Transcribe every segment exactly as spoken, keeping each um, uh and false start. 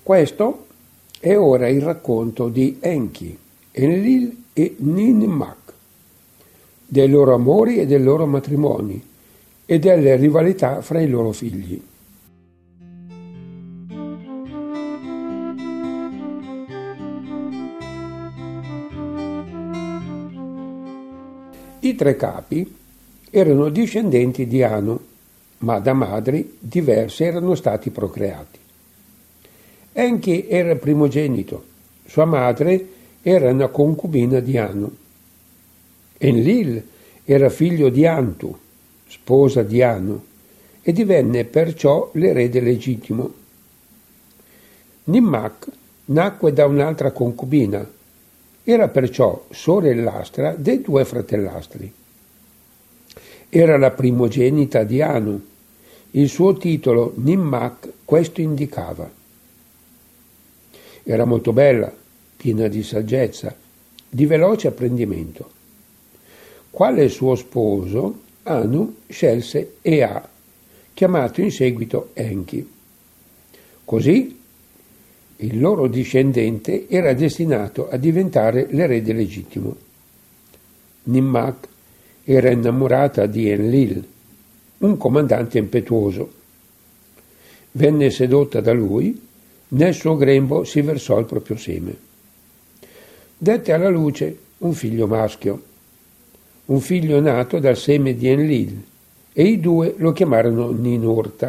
Questo è ora il racconto di Enki, Enlil e Ninmah, dei loro amori e dei loro matrimoni e delle rivalità fra i loro figli. I tre capi erano discendenti di Anu, ma da madri diverse erano stati procreati. Enki era il primogenito, sua madre era una concubina di Anu. Enlil era figlio di Antu, sposa di Anu, e divenne perciò l'erede legittimo. Ninmah nacque da un'altra concubina, era perciò sorellastra dei due fratellastri. Era la primogenita di Anu. Il suo titolo Ninmah questo indicava. Era molto bella, piena di saggezza, di veloce apprendimento. Quale suo sposo, Anu scelse Ea, chiamato in seguito Enki. Così il loro discendente era destinato a diventare l'erede legittimo. Ninmah era innamorata di Enlil, un comandante impetuoso. Venne sedotta da lui, nel suo grembo si versò il proprio seme. Dette alla luce un figlio maschio, un figlio nato dal seme di Enlil, e i due lo chiamarono Ninurta.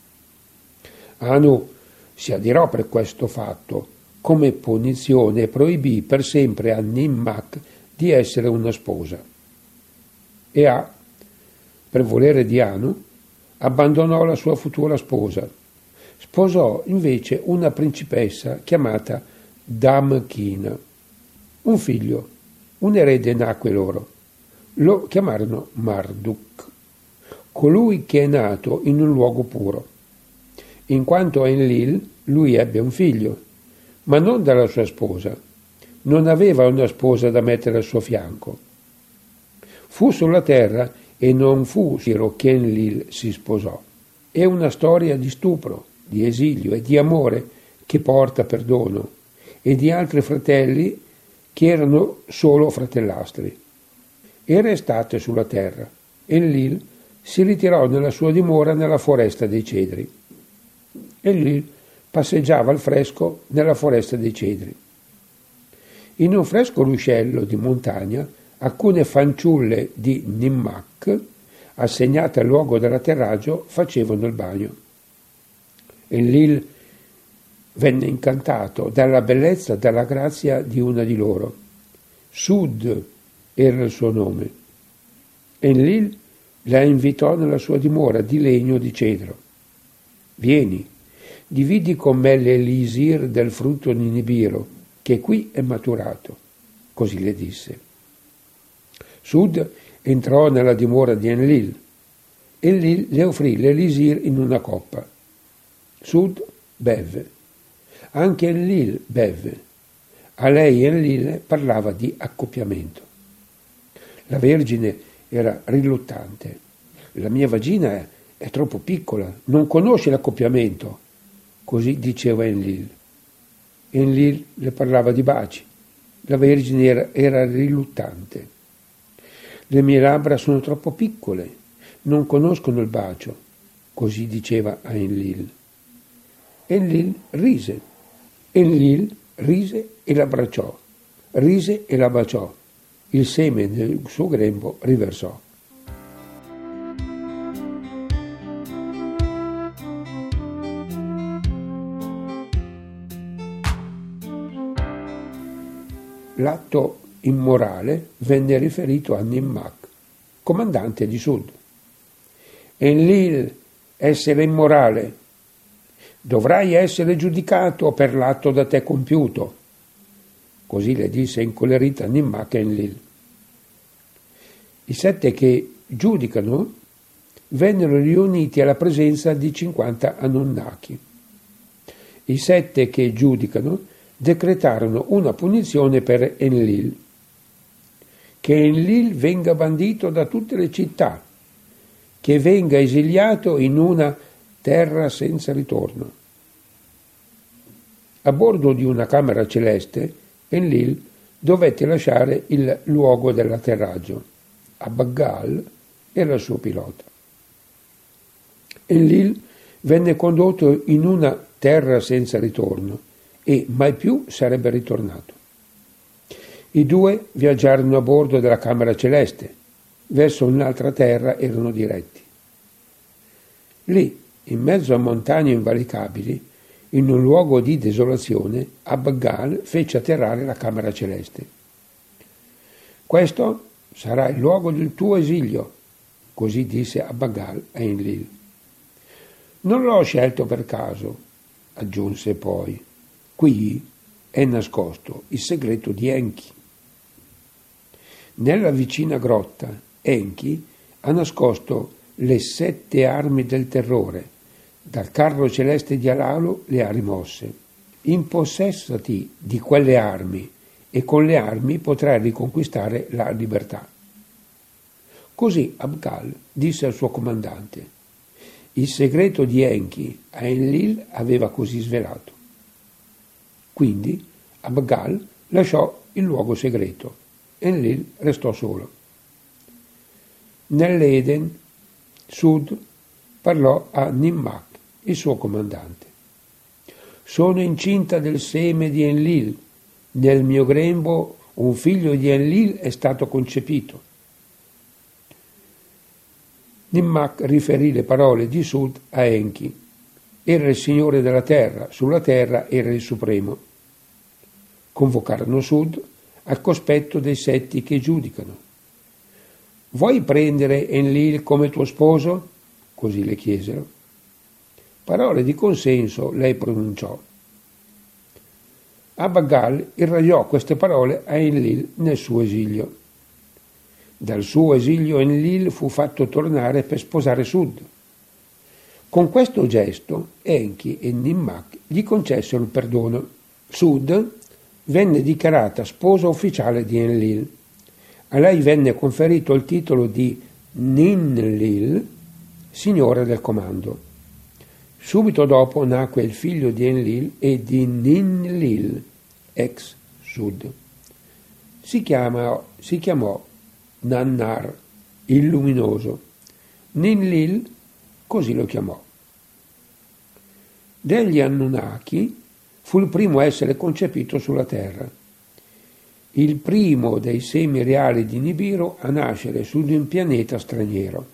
Anu si adirò per questo fatto, come punizione proibì per sempre a Ninmah di essere una sposa. Ea, per volere di Anu, abbandonò la sua futura sposa. Sposò invece una principessa chiamata Damkina. Un figlio, un erede nacque loro. Lo chiamarono Marduk, colui che è nato in un luogo puro. In quanto a Enlil, lui ebbe un figlio, ma non dalla sua sposa. Non aveva una sposa da mettere al suo fianco. Fu sulla terra e non fu Siro che Enlil si sposò. È una storia di stupro, di esilio e di amore che porta perdono, e di altri fratelli che erano solo fratellastri. Era estate sulla terra. Enlil si ritirò nella sua dimora nella foresta dei cedri. Enlil passeggiava al fresco nella foresta dei cedri. In un fresco ruscello di montagna, alcune fanciulle di Ninmah, assegnate al luogo dell'atterraggio, facevano il bagno. Enlil venne incantato dalla bellezza e dalla grazia di una di loro. Sud era il suo nome. Enlil la invitò nella sua dimora di legno di cedro. Vieni, dividi con me l'elisir del frutto di Nibiro, che qui è maturato. Così le disse. Sud entrò nella dimora di Enlil. Enlil le offrì l'elisir in una coppa. Sud bevve. Anche Enlil bevve. A lei Enlil parlava di accoppiamento. La Vergine era riluttante. La mia vagina è, è troppo piccola, non conosce l'accoppiamento. Così diceva Enlil. Enlil le parlava di baci. La Vergine era, era riluttante. Le mie labbra sono troppo piccole, non conoscono il bacio. Così diceva a Enlil. Enlil rise. Enlil rise e l'abbracciò. Rise e la baciò. Il seme nel suo grembo riversò. L'atto immorale venne riferito a Ninmah, comandante di Sud. Enlil, essere immorale, dovrai essere giudicato per l'atto da te compiuto. Così le disse incolerita Ninmah a Enlil. I sette che giudicano vennero riuniti alla presenza di cinquanta Anunnaki. I sette che giudicano decretarono una punizione per Enlil, che Enlil venga bandito da tutte le città, che venga esiliato in una terra senza ritorno. A bordo di una camera celeste, Enlil dovette lasciare il luogo dell'atterraggio. Abaggal era il suo pilota. Enlil venne condotto in una terra senza ritorno e mai più sarebbe ritornato. I due viaggiarono a bordo della camera celeste, verso un'altra terra erano diretti. Lì, in mezzo a montagne invalicabili, in un luogo di desolazione, Abaggal fece atterrare la camera celeste. Questo sarà il luogo del tuo esilio, così disse Abaggal a Enlil. Non l'ho scelto per caso, aggiunse poi. Qui è nascosto il segreto di Enki. Nella vicina grotta, Enki ha nascosto le sette armi del terrore. Dal carro celeste di Alalo le ha rimosse. Impossessati di quelle armi e con le armi potrai riconquistare la libertà. Così Abaggal disse al suo comandante. Il segreto di Enki a Enlil aveva così svelato. Quindi Abaggal lasciò il luogo segreto. Enlil restò solo. Nell'Eden, Sud parlò a Nimmak, il suo comandante. Sono incinta del seme di Enlil. Nel mio grembo un figlio di Enlil è stato concepito. Nimmak riferì le parole di Sud a Enki. Era il signore della terra, sulla terra era il supremo. Convocarono Sud al cospetto dei setti che giudicano. Vuoi prendere Enlil come tuo sposo? Così le chiesero. Parole di consenso lei pronunciò. Abaggal irradiò queste parole a Enlil nel suo esilio. Dal suo esilio Enlil fu fatto tornare per sposare Sud. Con questo gesto Enki e Nimmak gli concessero il perdono. Sud venne dichiarata sposa ufficiale di Enlil. A lei venne conferito il titolo di Ninlil, signore del comando. Subito dopo nacque il figlio di Enlil e di Ninlil, ex Sud. Si, chiama, si chiamò Nannar, il luminoso. Ninlil così lo chiamò. Degli Anunnaki fu il primo a essere concepito sulla terra. Il primo dei semi reali di Nibiru a nascere su di un pianeta straniero.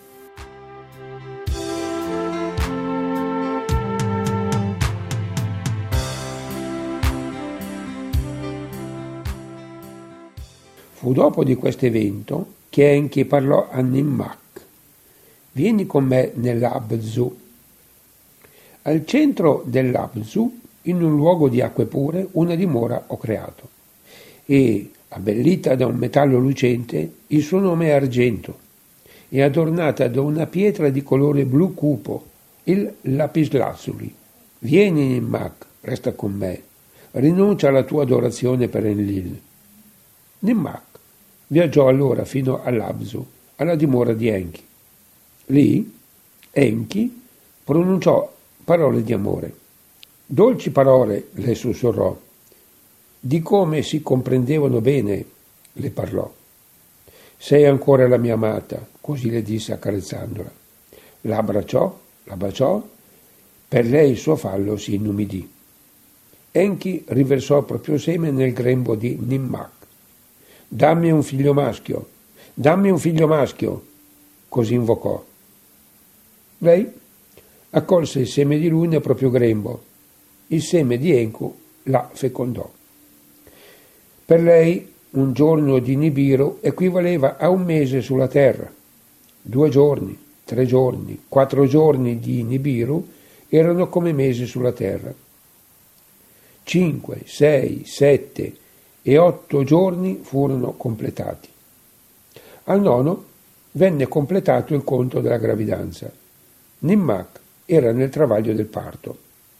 Fu dopo di questo evento che Enki parlò a Nimmak. Vieni con me nell'Abzu. Al centro dell'Abzu, in un luogo di acque pure, una dimora ho creato. E, abbellita da un metallo lucente, il suo nome è argento, e adornata da una pietra di colore blu cupo, il lapislazzuli. Vieni, Nimmak, resta con me, rinuncia alla tua adorazione per Enlil. Nimmak viaggiò allora fino all'Abzu, alla dimora di Enki. Lì Enki pronunciò parole di amore. Dolci parole le sussurrò. Di come si comprendevano bene le parlò. Sei ancora la mia amata, così le disse accarezzandola. La abbracciò, la baciò, per lei il suo fallo si inumidì. Enki riversò il proprio seme nel grembo di Nimmak. Dammi un figlio maschio, dammi un figlio maschio, così invocò. Lei accolse il seme di lui nel proprio grembo. Il seme di Enku la fecondò. Per lei un giorno di Nibiru equivaleva a un mese sulla terra. Due giorni, tre giorni, quattro giorni di Nibiru erano come mesi sulla terra. Cinque, sei, sette e otto giorni furono completati. Al nono venne completato il conto della gravidanza. Nimmak era nel travaglio del parto.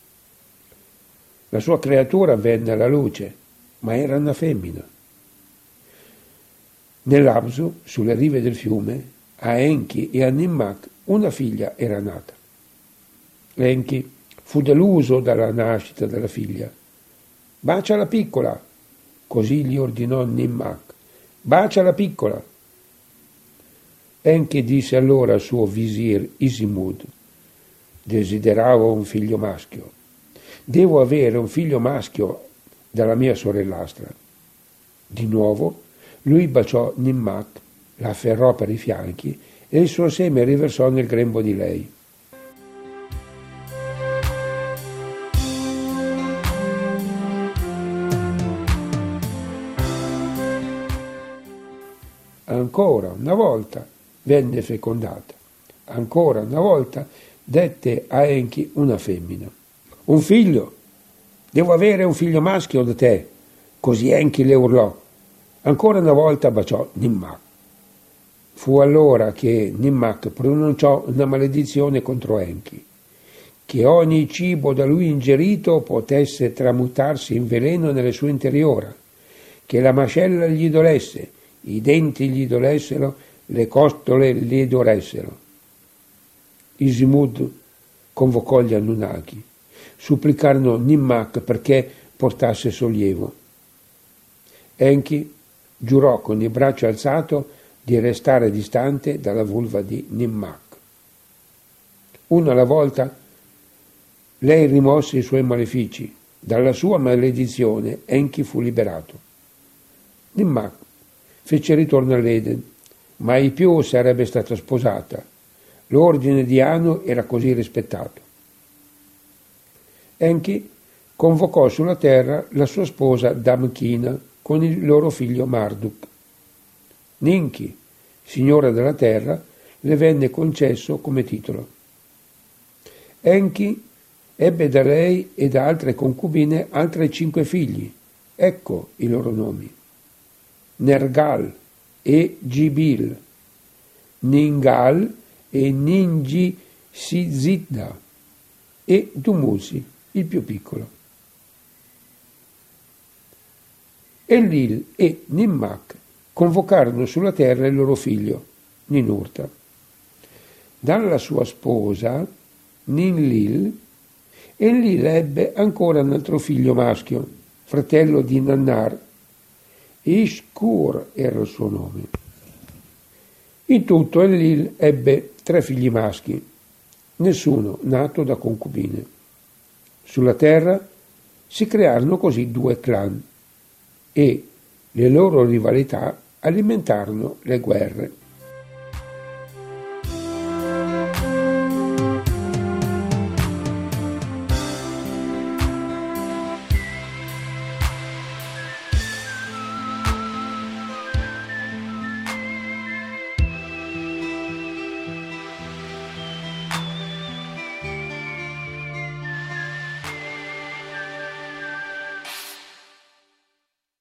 La sua creatura venne alla luce, ma era una femmina. Nell'Abzu, sulle rive del fiume, a Enki e a Nimmak una figlia era nata. Enki fu deluso dalla nascita della figlia. bacia la piccola, così gli ordinò Nimmak, bacia la piccola. Enki disse allora al suo visir Isimud, desideravo un figlio maschio, devo avere un figlio maschio dalla mia sorellastra. Di nuovo lui baciò Nimmak, la afferrò per i fianchi e il suo seme riversò nel grembo di lei. Ancora una volta venne fecondata. Ancora una volta dette a Enki una femmina. Un figlio! Devo avere un figlio maschio da te! Così Enki le urlò. Ancora una volta baciò Nimmak. Fu allora che Nimmak pronunciò una maledizione contro Enki, che ogni cibo da lui ingerito potesse tramutarsi in veleno nelle sue interiora, che la mascella gli dolesse, i denti gli dolessero, le costole gli dolessero. Isimud convocò gli Anunnaki, supplicarono Nimmak perché portasse sollievo. Enki giurò con il braccio alzato di restare distante dalla vulva di Nimmak. Una alla volta lei rimosse i suoi malefici. Dalla sua maledizione Enki fu liberato. Nimmak fece ritorno all'Eden, mai più sarebbe stata sposata. L'ordine di Anu era così rispettato. Enki convocò sulla terra la sua sposa Damkina con il loro figlio Marduk. Ninki, signora della terra, le venne concesso come titolo. Enki ebbe da lei e da altre concubine altri cinque figli. Ecco i loro nomi: Nergal e Gibil, Ningal e Ningi Sizidda e Dumuzi, il più piccolo. Enlil e Nimmak convocarono sulla terra il loro figlio, Ninurta. Dalla sua sposa, Ninlil, Enlil ebbe ancora un altro figlio maschio, fratello di Nannar. Ishkur era il suo nome. In tutto Enlil ebbe tre figli maschi, nessuno nato da concubine. Sulla terra si crearono così due clan e le loro rivalità alimentarono le guerre.